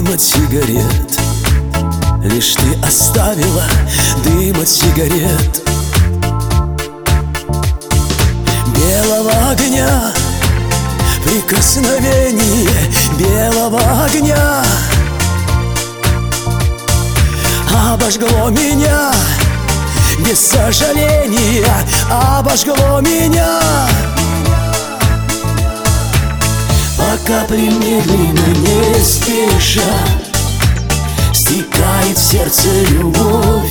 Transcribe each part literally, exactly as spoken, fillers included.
дым от сигарет, лишь ты оставила дым от сигарет. Белого огня, прикосновение белого огня обожгло меня, без сожаления обожгло меня. По капле медленно, не спеша, стекает в сердце любовь,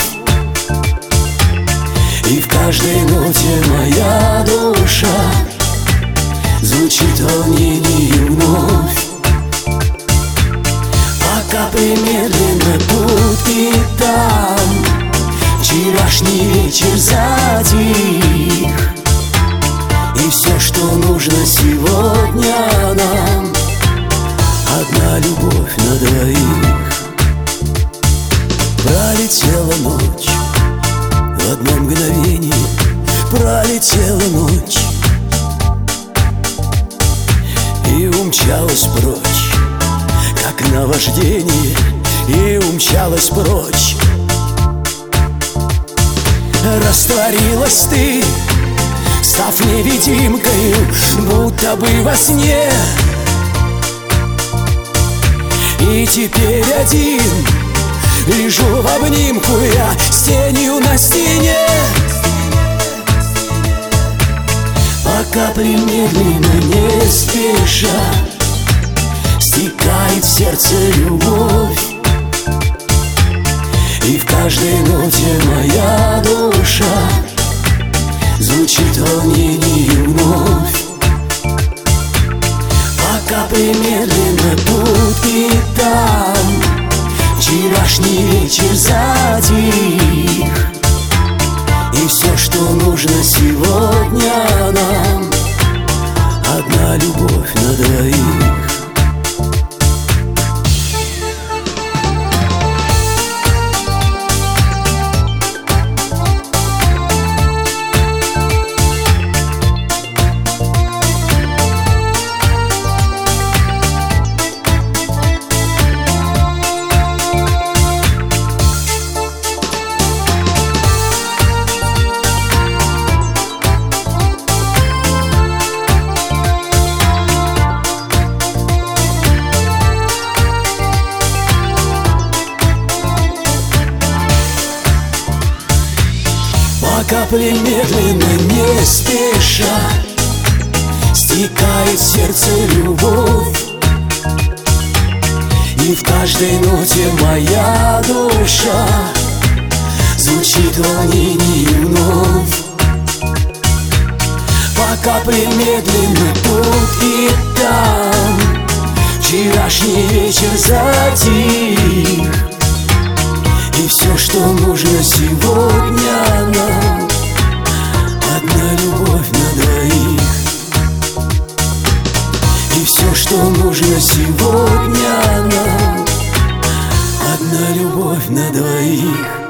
и в каждой ноте моя душа звучит в волнении вновь. По капле медленно тут и там вчерашний вечер затих, и все, что нужно сегодня нам, одна любовь на двоих. Пролетела ночь, в одно мгновение пролетела ночь и умчалась прочь, как наваждение, и умчалась прочь. Растворилась ты, став невидимкою, будто бы во сне, и теперь один лежу в обнимку я с тенью на стене. По капле медленно, не спеша, стекает в сердце любовь, и в каждой ноте моя душа звучит в волнении вновь. По капле медленно тут и там вчерашний вечер затих, и все, что нужно сегодня нам, одна любовь на двоих. По капле медленно, не спеша, стекает в сердце любовь, и в каждой ноте моя душа звучит в волнении вновь. По капле медленно тут и там вчерашний вечер затих, и все, что нужно сегодня нам, одна любовь на двоих. И все, что нужно сегодня нам, одна любовь на двоих.